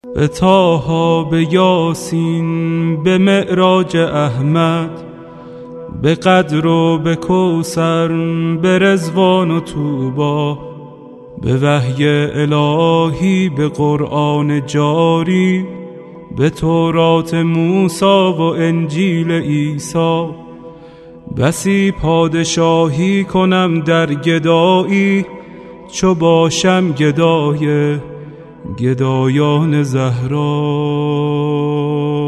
به طه، به یاسین، به معراج احمد، به قدر و به کوثر، به رضوان و طوبی، به وحی الهی، به قرآن جاری، به تورات موسی و انجیل عیسی. بسی پادشاهی کنم در گدایی، چو باشم گدای گدایان زهرا.